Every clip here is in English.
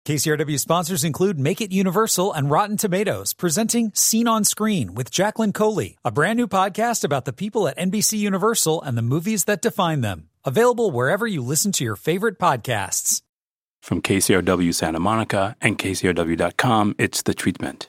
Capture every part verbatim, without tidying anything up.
K C R W sponsors include Make It Universal and Rotten Tomatoes, presenting Scene on Screen with Jacqueline Coley, a brand new podcast about the people at N B C Universal and the movies that define them. Available wherever you listen to your favorite podcasts. From K C R W Santa Monica and K C R W dot com, it's The Treatment.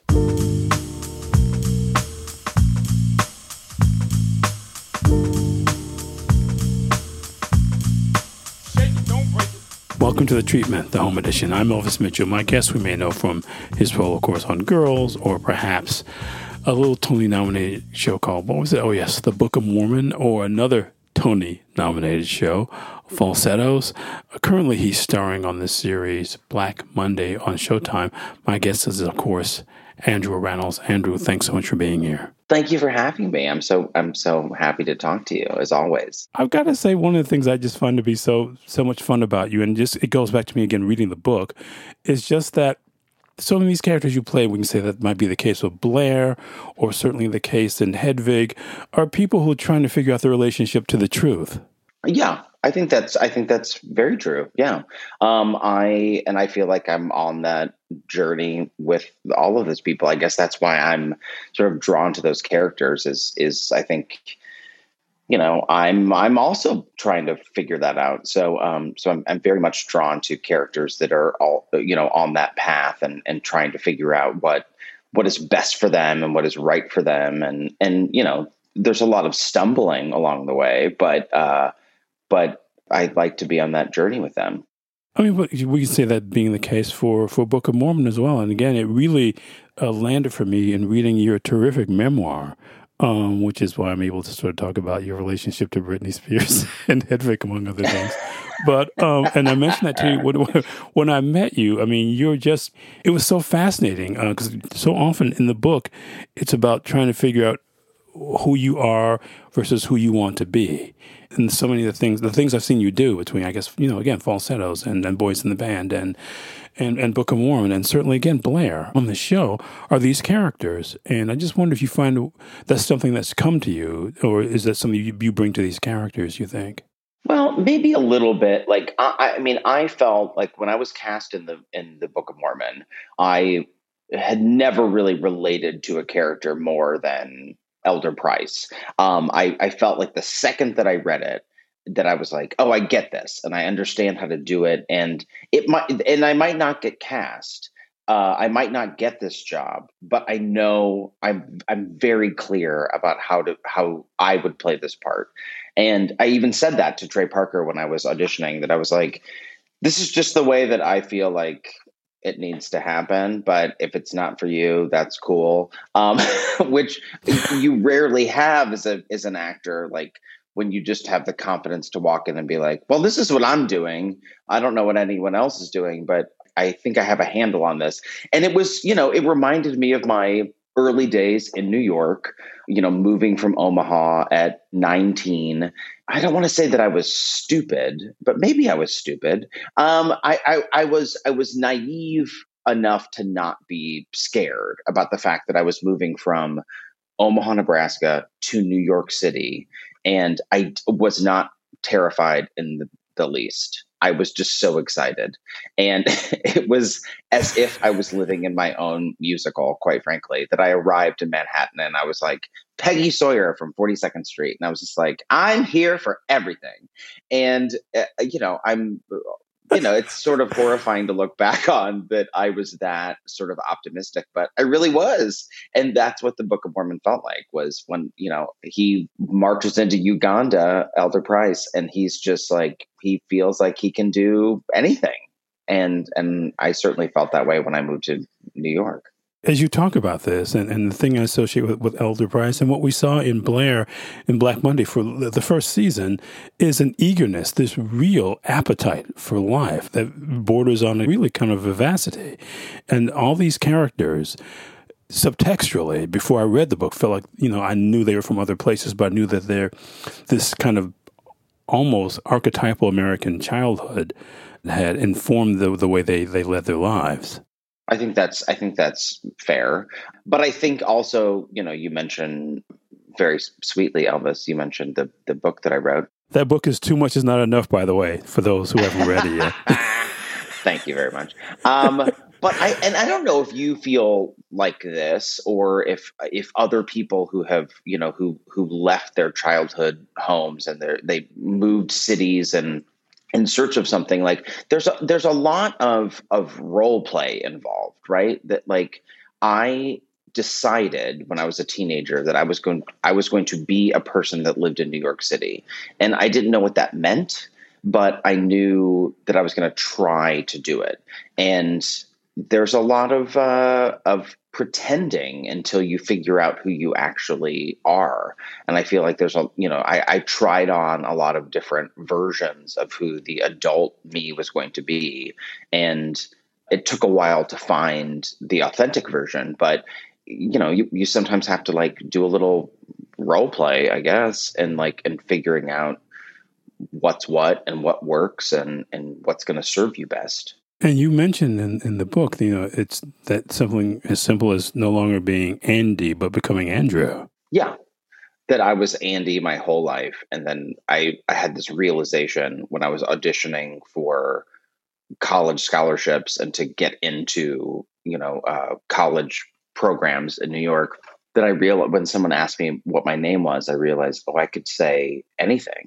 Welcome to The Treatment, the home edition. I'm Elvis Mitchell. My guest we may know from his role, of course, on Girls, or perhaps a little Tony-nominated show called, what was it? Oh, yes, The Book of Mormon, or another Tony-nominated show, Falsettos. Currently, he's starring on the series Black Monday on Showtime. My guest is, of course, Andrew Rannells. Andrew, thanks so much for being here. Thank you for having me. I'm so I'm so happy to talk to you, as always. I've got to say, one of the things I just find to be so so much fun about you, and just it goes back to me again reading the book, is just that so many of these characters you play, we can say that might be the case with Blair, or certainly the case in Hedwig, are people who are trying to figure out their relationship to the truth. Yeah, I think that's I think that's very true. Yeah, um, I and I feel like I'm on that journey with all of those people. I guess that's why I'm sort of drawn to those characters. Is is I think, you know, I'm I'm also trying to figure that out. So um, so I'm I'm very much drawn to characters that are all, you know, on that path and and trying to figure out what what is best for them and what is right for them. And and you know, there's a lot of stumbling along the way, but. Uh, But I'd like to be on that journey with them. I mean, we can say that being the case for, for Book of Mormon as well. And again, it really uh, landed for me in reading your terrific memoir, um, which is why I'm able to sort of talk about your relationship to Britney Spears and Hedwig, among other things. But, um, and I mentioned that to you when, when I met you. I mean, you're just, it was so fascinating because uh, so often in the book, it's about trying to figure out who you are versus who you want to be. And so many of the things, the things I've seen you do between, I guess, you know, again, Falsettos and, and Boys in the Band and, and, and Book of Mormon, and certainly, again, Blair on the show are these characters. And I just wonder if you find that's something that's come to you, or is that something you, you bring to these characters, you think? Well, maybe a little bit. Like, I, I mean, I felt like when I was cast in the in the Book of Mormon, I had never really related to a character more than Elder Price. Um, I, I felt like the second that I read it, that I was like, oh, I get this and I understand how to do it. And it might, and I might not get cast. Uh, I might not get this job, but I know I'm, I'm very clear about how to, how I would play this part. And I even said that to Trey Parker when I was auditioning, that I was like, this is just the way that I feel like it needs to happen, but if it's not for you, that's cool. Um, which you rarely have as a as an actor, like when you just have the confidence to walk in and be like, well, this is what I'm doing. I don't know what anyone else is doing, but I think I have a handle on this. And it was, you know, it reminded me of my early days in New York, you know, moving from Omaha at nineteen. I don't want to say that I was stupid, but maybe I was stupid. Um, I, I, I was I was naive enough to not be scared about the fact that I was moving from Omaha, Nebraska to New York City. And I was not terrified in the, the least. I was just so excited. And it was as if I was living in my own musical, quite frankly, that I arrived in Manhattan and I was like Peggy Sawyer from forty-second Street. And I was just like, I'm here for everything. And, uh, you know, I'm, you know, it's sort of horrifying to look back on that I was that sort of optimistic, but I really was. And that's what the Book of Mormon felt like, was when, you know, he marches into Uganda, Elder Price, and he's just like, he feels like he can do anything. And, and I certainly felt that way when I moved to New York. As you talk about this, and, and the thing I associate with, with Elder Price and what we saw in Blair in Black Monday for the first season is an eagerness, this real appetite for life that borders on a really kind of vivacity. And all these characters, subtextually, before I read the book, felt like, you know, I knew they were from other places, but I knew that they're this kind of almost archetypal American childhood had informed the, the way they, they led their lives. I think that's I think that's fair. But I think also, you know, you mentioned very sweetly, Elvis, you mentioned the, the book that I wrote. That book is Too Much Is Not Enough, by the way, for those who haven't read it yet. Thank you very much. Um, but I and I don't know if you feel like this, or if if other people who have you know who who left their childhood homes and they they moved cities and in search of something, like there's a, there's a lot of of role play involved, right? That like I decided when I was a teenager that I was going I was going to be a person that lived in New York City, and I didn't know what that meant, but I knew that I was going to try to do it. And there's a lot of uh, of pretending until you figure out who you actually are. And I feel like there's a, you know, I, I tried on a lot of different versions of who the adult me was going to be. And it took a while to find the authentic version, but you know, you, you sometimes have to like do a little role play, I guess, and like, and figuring out what's what and what works and, and what's going to serve you best. And you mentioned in, in the book, you know, it's that something as simple as no longer being Andy, but becoming Andrew. Yeah. That I was Andy my whole life. And then I, I had this realization when I was auditioning for college scholarships and to get into, you know, uh, college programs in New York, that I realized when someone asked me what my name was, I realized, oh, I could say anything.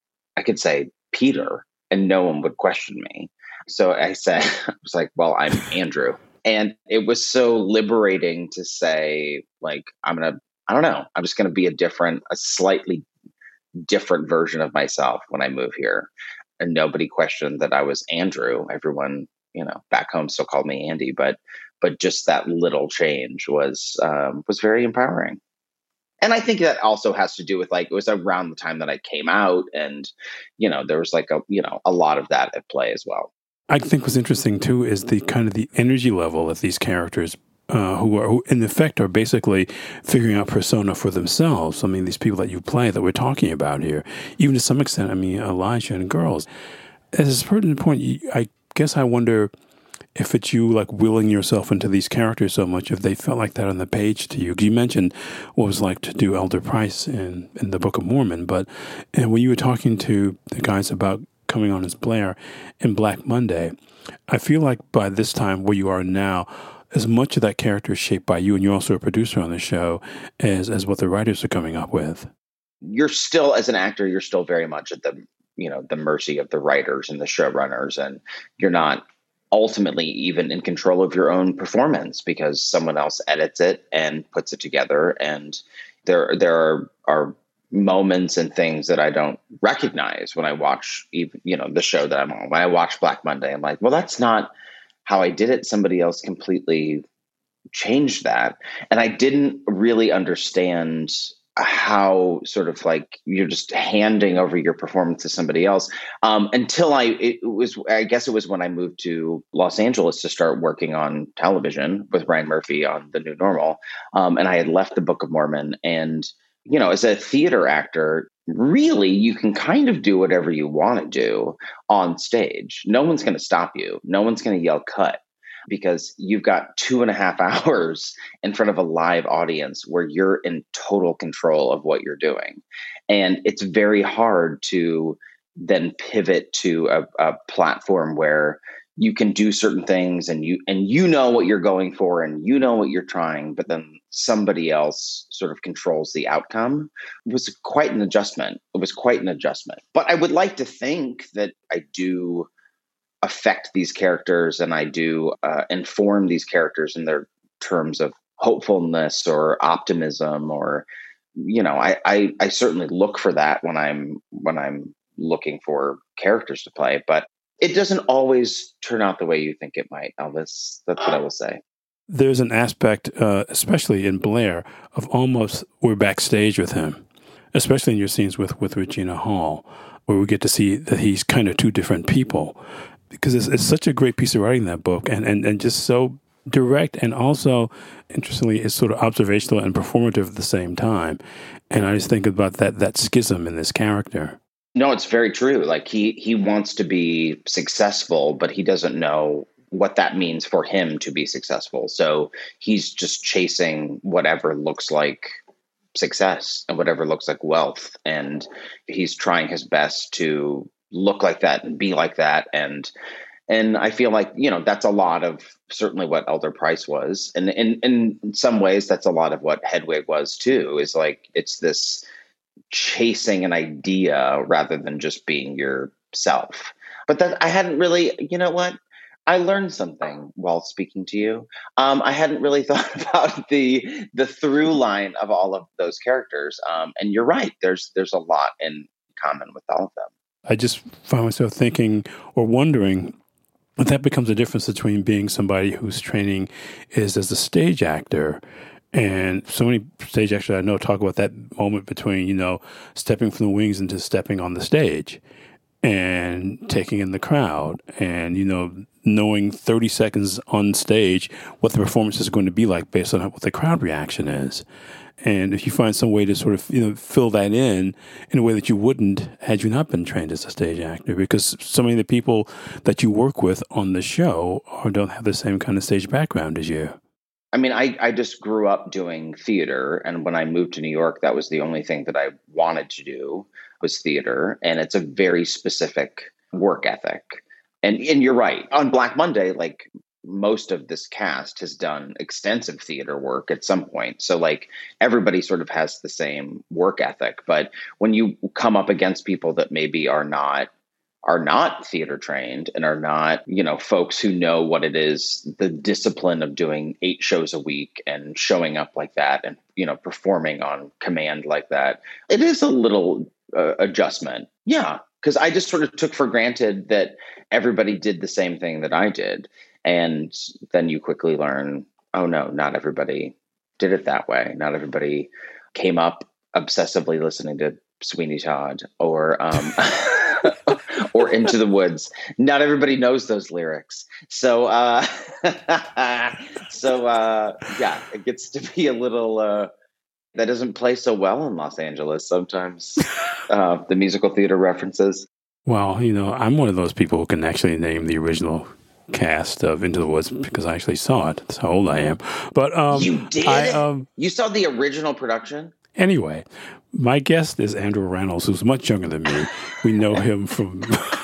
I could say Peter and no one would question me. So I said, I was like, well, I'm Andrew. And it was so liberating to say, like, I'm going to, I don't know, I'm just going to be a different, a slightly different version of myself when I move here. And nobody questioned that I was Andrew. Everyone, you know, back home still called me Andy, but, but just that little change was, um, was very empowering. And I think that also has to do with like, it was around the time that I came out and, you know, there was like a, you know, a lot of that at play as well. I think what's interesting too is the kind of the energy level of these characters uh, who are, who in effect are basically figuring out persona for themselves. I mean, these people that you play that we're talking about here, even to some extent, I mean, Elijah and girls. At a certain point, I guess I wonder if it's you like willing yourself into these characters so much, if they felt like that on the page to you. You mentioned what it was like to do Elder Price in, in the Book of Mormon, but and when you were talking to the guys about coming on as Blair in Black Monday, I feel like by this time where you are now, as much of that character is shaped by you, and you're also a producer on the show, as as what the writers are coming up with. You're still, as an actor, you're still very much at the, you know, the mercy of the writers and the showrunners, and you're not ultimately even in control of your own performance because someone else edits it and puts it together. And there there are, are moments and things that I don't recognize when I watch, even, you know, the show that I'm on. When I watch Black Monday, I'm like, well, that's not how I did it. Somebody else completely changed that. And I didn't really understand how sort of like you're just handing over your performance to somebody else um, until I, it was, I guess it was when I moved to Los Angeles to start working on television with Ryan Murphy on The New Normal. Um, and I had left the Book of Mormon, and you know, as a theater actor, really, you can kind of do whatever you want to do on stage. No one's going to stop you. No one's going to yell cut, because you've got two and a half hours in front of a live audience where you're in total control of what you're doing. And it's very hard to then pivot to a, a platform where you can do certain things and you and you know what you're going for and you know what you're trying, but then somebody else sort of controls the outcome. It was quite an adjustment. It was quite an adjustment. But I would like to think that I do affect these characters and I do uh, inform these characters in their terms of hopefulness or optimism, or, you know, I, I, I certainly look for that when I'm when I'm looking for characters to play, but it doesn't always turn out the way you think it might, Elvis. That's what I will say. There's an aspect, uh, especially in Blair, of almost we're backstage with him, especially in your scenes with, with Regina Hall, where we get to see that he's kind of two different people. Because it's, it's such a great piece of writing, that book, and, and, and just so direct, and also, interestingly, it's sort of observational and performative at the same time. And I just think about that that schism in this character. No, it's very true. Like he he wants to be successful, but he doesn't know what that means for him to be successful. So he's just chasing whatever looks like success and whatever looks like wealth. And he's trying his best to look like that and be like that. And And I feel like, you know, that's a lot of certainly what Elder Price was. And in, in some ways, that's a lot of what Hedwig was too, is like, it's this chasing an idea rather than just being yourself. But that I hadn't really, you know what? I learned something while speaking to you. Um, I hadn't really thought about the the through line of all of those characters. Um, and you're right. There's there's a lot in common with all of them. I just find myself thinking or wondering if that becomes a difference between being somebody whose training is as a stage actor. And so many stage actors I know talk about that moment between, you know, stepping from the wings into stepping on the stage and taking in the crowd and, you know, knowing thirty seconds on stage what the performance is going to be like based on what the crowd reaction is. And if you find some way to sort of, you know, fill that in in a way that you wouldn't had you not been trained as a stage actor, because so many of the people that you work with on the show or don't have the same kind of stage background as you. I mean, I, I just grew up doing theater. And when I moved to New York, that was the only thing that I wanted to do was theater. And it's a very specific work ethic. And and you're right. On Black Monday, like most of this cast has done extensive theater work at some point. So like everybody sort of has the same work ethic. But when you come up against people that maybe are not are not theater trained and are not, you know, folks who know what it is, the discipline of doing eight shows a week and showing up like that and, you know, performing on command like that, it is a little uh, adjustment. Yeah. Because I just sort of took for granted that everybody did the same thing that I did. And then you quickly learn, oh, no, not everybody did it that way. Not everybody came up obsessively listening to Sweeney Todd or um, or Into the Woods. Not everybody knows those lyrics. So, uh, so uh, yeah, it gets to be a little... Uh, that doesn't play so well in Los Angeles sometimes, uh, the musical theater references. Well, you know, I'm one of those people who can actually name the original cast of Into the Woods because I actually saw it. That's how old I am. But um, You did? I, um, you saw the original production? Anyway, my guest is Andrew Rannells, who's much younger than me. We know him from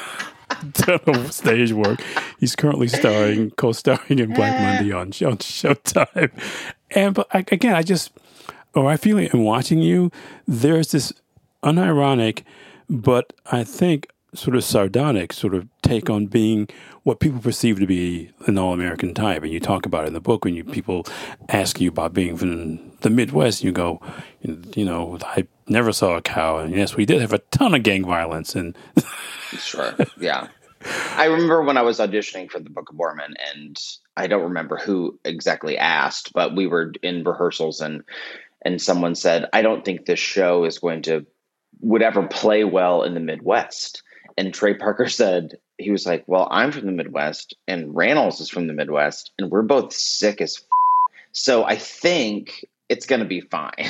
stage work. He's currently starring, co-starring in Black Monday on, show, on Showtime. And but I, again, I just... or I feel in watching you, there's this unironic, but I think sort of sardonic sort of take on being what people perceive to be an all-American type. And you talk about it in the book when you people ask you about being from the Midwest, and you go, you know, I never saw a cow. And yes, we did have a ton of gang violence. And Sure, yeah. I remember when I was auditioning for the Book of Mormon, and I don't remember who exactly asked, but we were in rehearsals and And someone said, I don't think this show is going to, would ever play well in the Midwest. And Trey Parker said, he was like, well, I'm from the Midwest and Rannells is from the Midwest and we're both sick as f-. So I think it's going to be fine.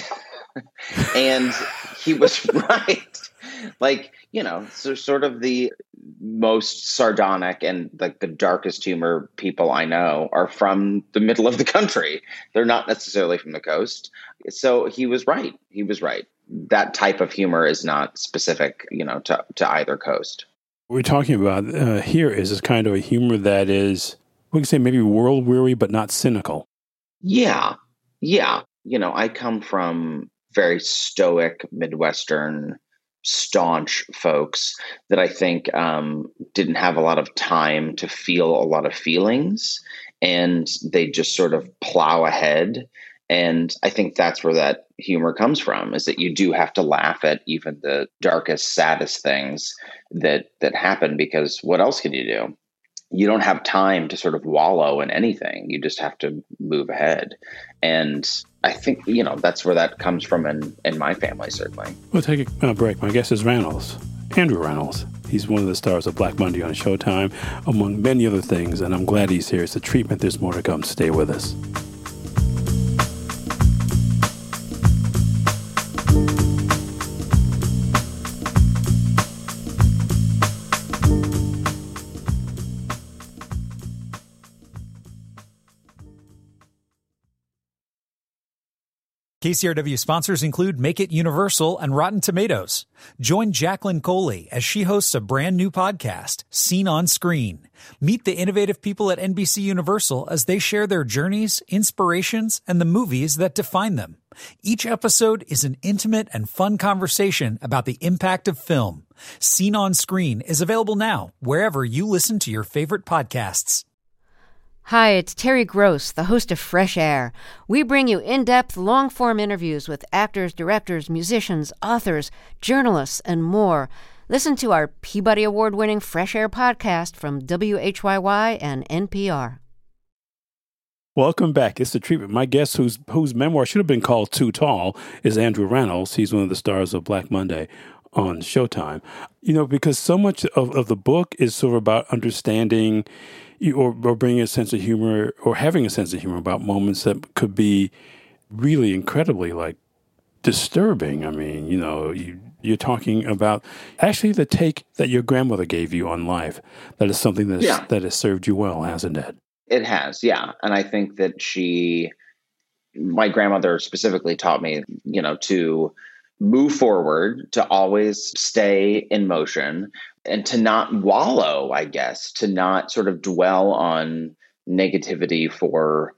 And he was right. Like, you know, so sort of the most sardonic and like the darkest humor people I know are from the middle of the country. They're not necessarily from the coast. So he was right. He was right. That type of humor is not specific, you know, to, to either coast. What we're talking about uh, here is this kind of a humor that is, we can say maybe world weary, but not cynical. Yeah. Yeah. You know, I come from very stoic Midwestern staunch folks that I think um, didn't have a lot of time to feel a lot of feelings, and they just sort of plow ahead. And I think that's where that humor comes from, is that you do have to laugh at even the darkest, saddest things that that happen, because what else can you do? You don't have time to sort of wallow in anything. You just have to move ahead. And I think, you know, that's where that comes from in, in my family, certainly. We'll take a break. My guest is Rannells, Andrew Rannells. He's one of the stars of Black Monday on Showtime, among many other things, and I'm glad he's here. It's a treatment. There's more to come. Stay with us. K C R W sponsors include Make It Universal and Rotten Tomatoes. Join Jacqueline Coley as she hosts a brand new podcast, Seen on Screen. Meet the innovative people at N B C Universal as they share their journeys, inspirations, and the movies that define them. Each episode is an intimate and fun conversation about the impact of film. Seen on Screen is available now wherever you listen to your favorite podcasts. Hi, it's Terry Gross, the host of Fresh Air. We bring you in-depth, long-form interviews with actors, directors, musicians, authors, journalists, and more. Listen to our Peabody Award-winning Fresh Air podcast from W H Y Y and N P R. Welcome back. It's The Treatment. My guest, whose whose memoir should have been called Too Tall, is Andrew Rannells. He's one of the stars of Black Monday on Showtime. You know, because so much of, of the book is sort of about understanding Or, or bringing a sense of humor or having a sense of humor about moments that could be really incredibly like disturbing. I mean, you know, you, you're talking about actually the take that your grandmother gave you on life. That is something that's, yeah. that has served you well, hasn't it? It has, yeah. And I think that she, my grandmother specifically taught me, you know, to move forward, to always stay in motion, and to not wallow, I guess, to not sort of dwell on negativity for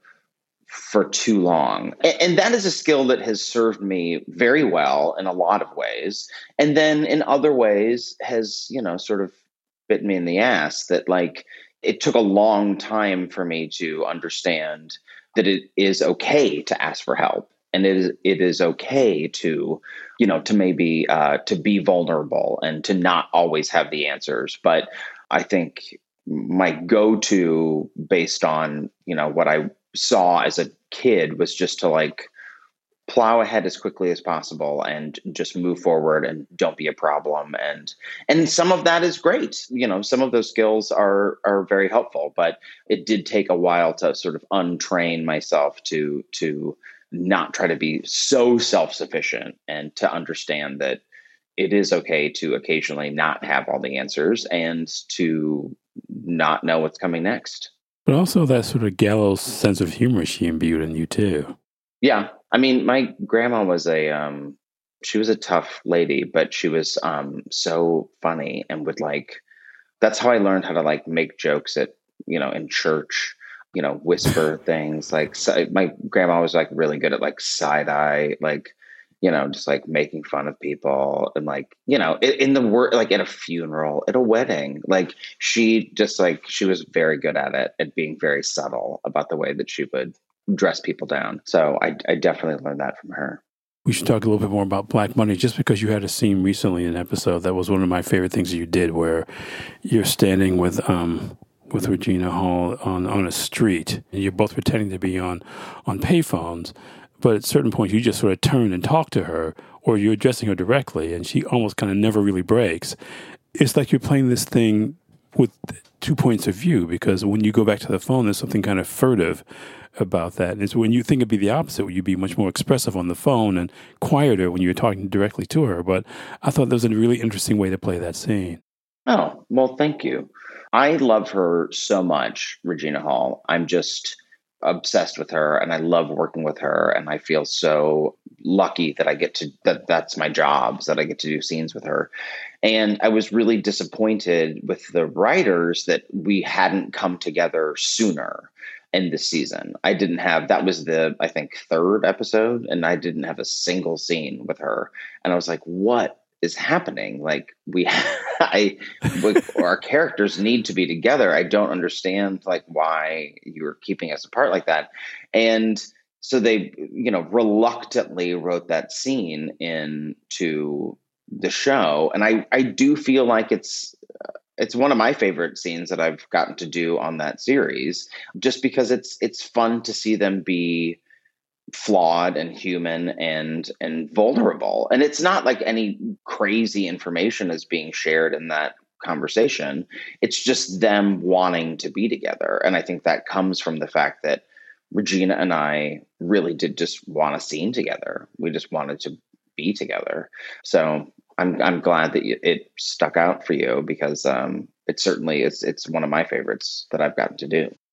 for too long. And, and that is a skill that has served me very well in a lot of ways. And then in other ways has, you know, sort of bit me in the ass that like it took a long time for me to understand that it is okay to ask for help. And it is it is okay to, you know, to maybe uh, to be vulnerable and to not always have the answers. But I think my go-to based on, you know, what I saw as a kid was just to like plow ahead as quickly as possible and just move forward and don't be a problem. And and some of that is great. You know, some of those skills are are very helpful, but it did take a while to sort of untrain myself to to not try to be so self-sufficient and to understand that it is okay to occasionally not have all the answers and to not know what's coming next. But also that sort of gallows sense of humor she imbued in you too. Yeah. I mean, my grandma was a, um, she was a tough lady, but she was um, so funny and would like, that's how I learned how to like make jokes at, you know, in church. You know, whisper things like so, my grandma was like really good at like side eye, like, you know, just like making fun of people and like, you know, in, in the word, like at a funeral, at a wedding, like she just like, she was very good at it, at being very subtle about the way that she would dress people down. So I, I definitely learned that from her. We should talk a little bit more about Black Monday, just because you had a scene recently in an episode that was one of my favorite things that you did where you're standing with, um, with Regina Hall on, on a street. And you're both pretending to be on, on payphones, but at certain points you just sort of turn and talk to her, or you're addressing her directly, and she almost kind of never really breaks. It's like you're playing this thing with two points of view, because when you go back to the phone, there's something kind of furtive about that. And it's when you think it'd be the opposite, where you'd be much more expressive on the phone and quieter when you're talking directly to her. But I thought that was a really interesting way to play that scene. Oh, well, thank you. I love her so much, Regina Hall. I'm just obsessed with her and I love working with her. And I feel so lucky that I get to, that that's my job, that I get to do scenes with her. And I was really disappointed with the writers that we hadn't come together sooner in this season. I didn't have, that was the, I think, third episode, and I didn't have a single scene with her. And I was like, what is happening? Like we, I, we, our characters need to be together. I don't understand like why you're keeping us apart like that. And so they, you know, reluctantly wrote that scene into the show. And I, I do feel like it's, uh, it's one of my favorite scenes that I've gotten to do on that series, just because it's, it's fun to see them be flawed and human and and vulnerable. And it's not like any crazy information is being shared in that conversation. It's just them wanting to be together. And I think that comes from the fact that Regina and I really did just want a scene together. We just wanted to be together. So I'm I'm glad that it stuck out for you, because um, it certainly is. It's one of my favorites that I've gotten to do.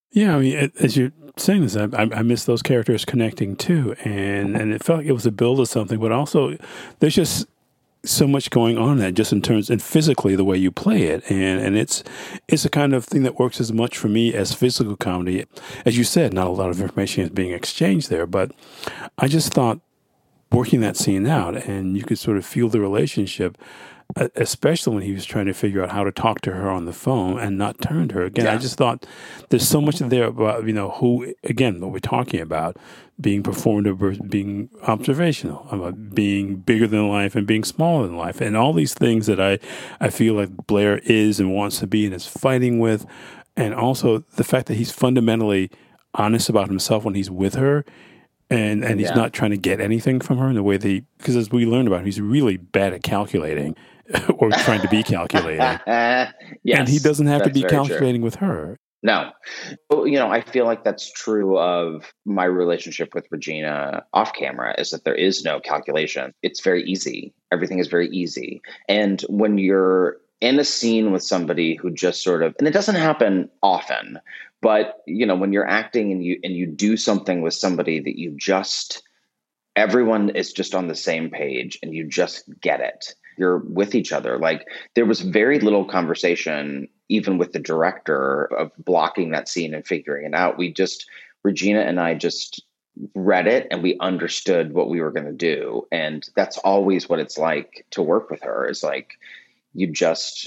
Yeah, I mean, as you're saying this, I, I miss those characters connecting too, and and it felt like it was a build of something, but also there's just so much going on in that, just in terms and physically the way you play it, and and it's it's a kind of thing that works as much for me as physical comedy. As you said, not a lot of information is being exchanged there, but I just thought working that scene out, and you could sort of feel the relationship, especially when he was trying to figure out how to talk to her on the phone and not turn to her. Again, yeah. I just thought there's so much there about, you know, who, again, what we're talking about, being performative versus being observational, about being bigger than life and being smaller than life, and all these things that I, I feel like Blair is and wants to be and is fighting with. And also the fact that he's fundamentally honest about himself when he's with her. And and he's yeah. not trying to get anything from her in the way that he, because as we learned about him, he's really bad at calculating or trying to be calculating. yes, and he doesn't have to be calculating true. with her. No. You know, I feel like that's true of my relationship with Regina off camera, is that there is no calculation. It's very easy. Everything is very easy. And when you're in a scene with somebody who just sort of, and it doesn't happen often, but, you know, when you're acting and you and you do something with somebody that you just, everyone is just on the same page and you just get it. You're with each other. Like, there was very little conversation, even with the director, of blocking that scene and figuring it out. We just, Regina and I just read it and we understood what we were going to do. And that's always what it's like to work with her, is like, you just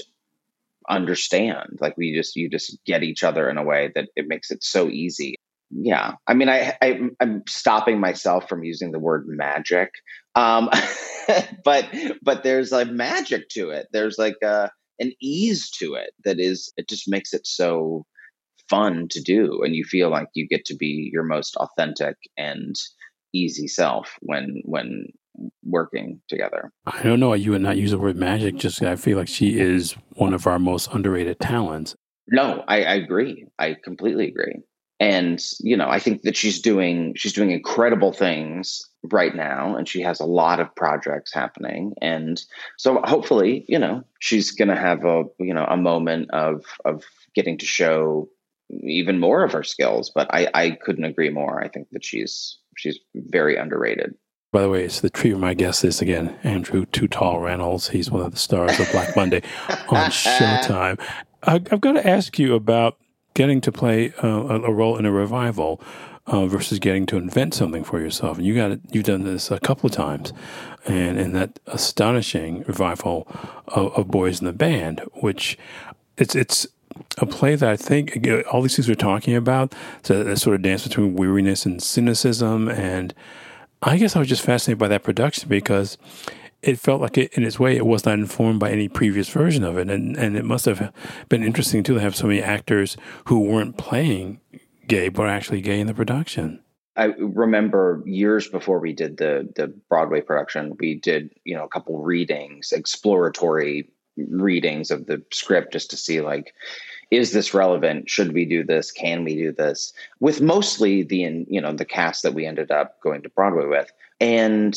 understand, like we just, you just get each other in a way that it makes it so easy. Yeah. I mean, I, I I'm stopping myself from using the word magic. Um, but, but there's like magic to it. There's like a, an ease to it that is, it just makes it so fun to do. And you feel like you get to be your most authentic and easy self when, when working together. I don't know why you would not use the word magic. Just, I feel like she is one of our most underrated talents. No, I, I agree. I completely agree. And, you know, I think that she's doing, she's doing incredible things right now, and she has a lot of projects happening. And so hopefully, you know, she's going to have a, you know, a moment of, of getting to show even more of her skills. But I, I couldn't agree more. I think that she's, she's very underrated. By the way, it's the treat of my guest is, again, Andrew Too Tall Reynolds. He's one of the stars of Black Monday on Showtime. I, I've got to ask you about getting to play uh, a, a role in a revival uh, versus getting to invent something for yourself. And you got it, you've done this a couple of times, and in that astonishing revival of, of Boys in the Band, which it's it's a play that I think, again, all these things we're talking about, so that sort of dance between weariness and cynicism, and I guess I was just fascinated by that production because it felt like it, in its way, it was not informed by any previous version of it. And, and it must have been interesting, too, to have so many actors who weren't playing gay, but actually gay in the production. I remember years before we did the the Broadway production, we did, you know, a couple readings, exploratory readings of the script, just to see, like, is this relevant? Should we do this? Can we do this? With mostly the, you know, the cast that we ended up going to Broadway with. And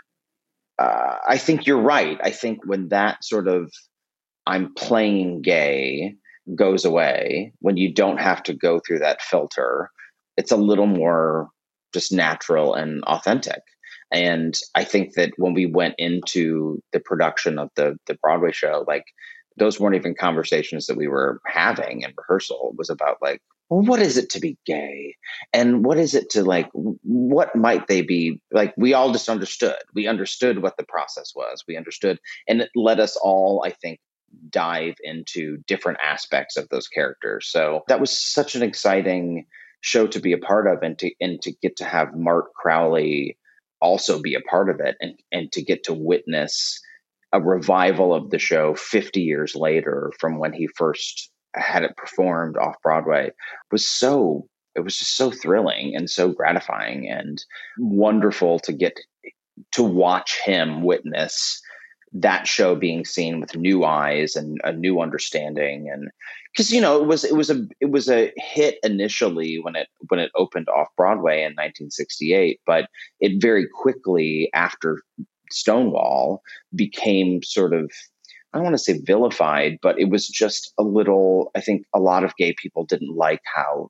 uh, I think you're right. I think when that sort of I'm playing gay goes away, when you don't have to go through that filter, it's a little more just natural and authentic. And I think that when we went into the production of the the Broadway show, like, those weren't even conversations that we were having in rehearsal. It was about, like, well, what is it to be gay? And what is it to, like, what might they be? Like, we all just understood. We understood what the process was. We understood. And it let us all, I think, dive into different aspects of those characters. So that was such an exciting show to be a part of, and to, and to get to have Mark Crowley also be a part of it, and, and to get to witness a revival of the show fifty years later from when he first had it performed off Broadway was so, it was just so thrilling and so gratifying and wonderful to get to watch him witness that show being seen with new eyes and a new understanding. And because, you know, it was, it was a, it was a hit initially when it, when it opened off Broadway in nineteen sixty-eight, but it very quickly after Stonewall became sort of, I don't want to say vilified, but it was just a little, I think a lot of gay people didn't like how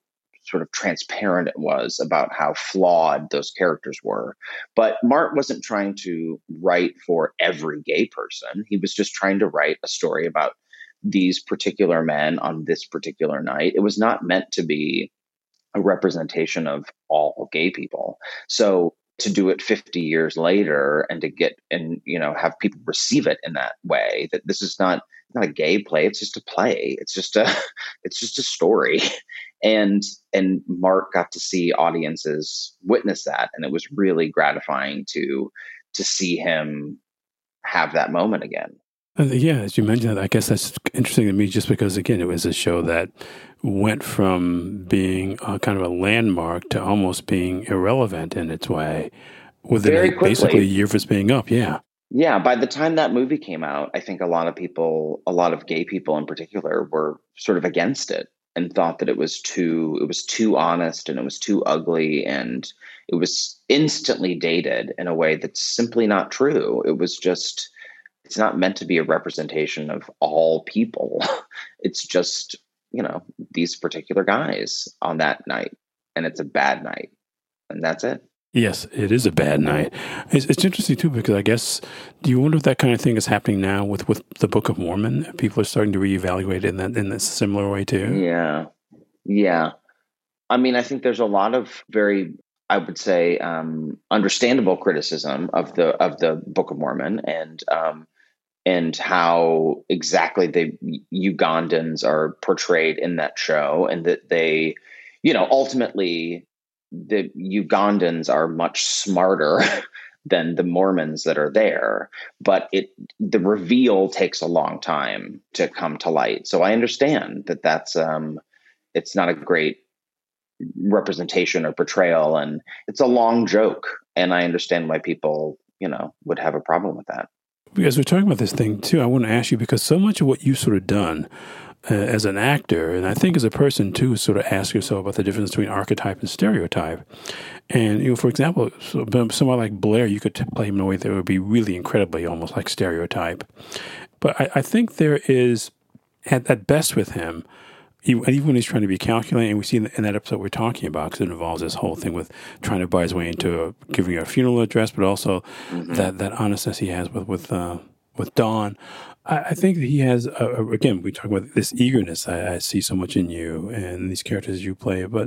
sort of transparent it was about how flawed those characters were. But Mart wasn't trying to write for every gay person. He was just trying to write a story about these particular men on this particular night. It was not meant to be a representation of all gay people. So to do it fifty years later and to get, and, you know, have people receive it in that way, that this is not, not a gay play. It's just a play. It's just a, it's just a story. And, and Mart got to see audiences witness that. And it was really gratifying to, to see him have that moment again. Uh, yeah, as you mentioned, I guess that's interesting to me just because, again, it was a show that went from being a kind of a landmark to almost being irrelevant in its way within Very a, quickly. basically a year of its being up. Yeah. Yeah. By the time that movie came out, I think a lot of people, a lot of gay people in particular, were sort of against it and thought that it was too, it was too honest and it was too ugly and it was instantly dated in a way that's simply not true. It was just, it's not meant to be a representation of all people. It's just, you know, these particular guys on that night, and it's a bad night, and that's it. Yes, it is a bad night. It's, it's interesting, too, because I guess, do you wonder if that kind of thing is happening now with, with the Book of Mormon? People are starting to reevaluate it in that in this similar way, too? Yeah. Yeah. I mean, I think there's a lot of very, I would say, um, understandable criticism of the of the Book of Mormon and um, and how exactly the Ugandans are portrayed in that show, and that they, you know, ultimately the Ugandans are much smarter than the Mormons that are there, but it the reveal takes a long time to come to light. So I understand that that's um, it's not a great representation or portrayal, and it's a long joke, and I understand why people, you know, would have a problem with that. As we're talking about this thing too, I want to ask you, because so much of what you've sort of done uh, as an actor, and I think as a person too, sort of ask yourself about the difference between archetype and stereotype. And, you know, for example, so, someone like Blair, you could play him in a way that would be really incredibly almost like stereotype. But I, I think there is, at, at best with him, even when he's trying to be calculating, and we see in, the, in that episode we're talking about, because it involves this whole thing with trying to buy his way into a, giving a funeral address, but also mm-hmm. that, that honestness he has with with uh, with Dawn. I, I think that he has, a, a, again, we talk about this eagerness I, I see so much in you and these characters you play, but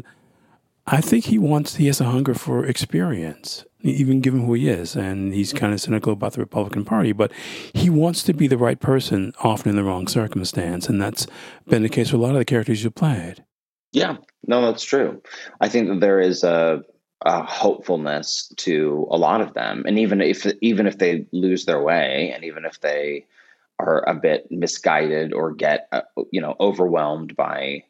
I think he wants, he has a hunger for experience, even given who he is. And he's kind of cynical about the Republican Party, but he wants to be the right person, often in the wrong circumstance. And that's been the case with a lot of the characters you played. Yeah, no, that's true. I think that there is a, a hopefulness to a lot of them. And even if, even if they lose their way, and even if they are a bit misguided or get, uh, you know, overwhelmed by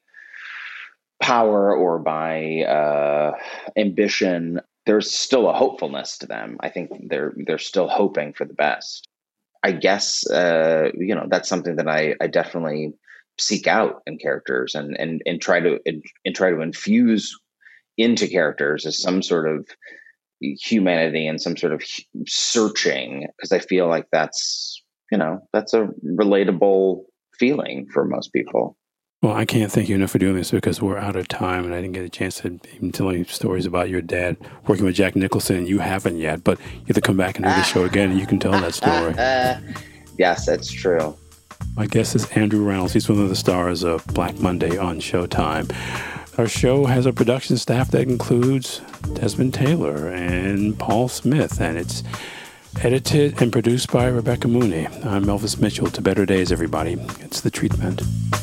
power or by uh, ambition, there's still a hopefulness to them. I think they're they're still hoping for the best. I guess uh, you know, that's something that I, I definitely seek out in characters, and and and try to and, and try to infuse into characters as some sort of humanity and some sort of searching, because I feel like that's, you know, that's a relatable feeling for most people. Well, I can't thank you enough for doing this, because we're out of time, and I didn't get a chance to even tell any stories about your dad working with Jack Nicholson, and you haven't yet, but you have to come back and do the show again, and you can tell that story. Yes, that's true. My guest is Andrew Reynolds. He's one of the stars of Black Monday on Showtime. Our show has a production staff that includes Desmond Taylor and Paul Smith, and it's edited and produced by Rebecca Mooney. I'm Elvis Mitchell. To better days, everybody. It's The Treatment.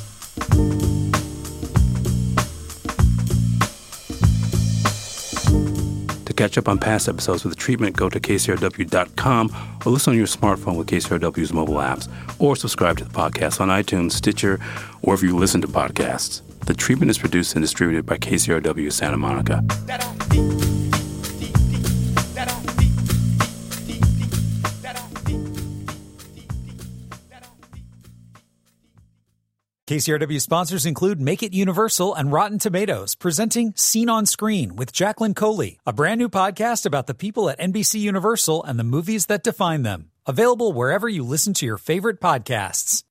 To catch up on past episodes with The Treatment, go to K C R W dot com or listen on your smartphone with K C R W's mobile apps, or subscribe to the podcast on iTunes, Stitcher, or wherever you listen to podcasts. The Treatment is produced and distributed by K C R W Santa Monica. K C R W sponsors include Make It Universal and Rotten Tomatoes, presenting Scene on Screen with Jacqueline Coley, a brand new podcast about the people at N B C Universal and the movies that define them. Available wherever you listen to your favorite podcasts.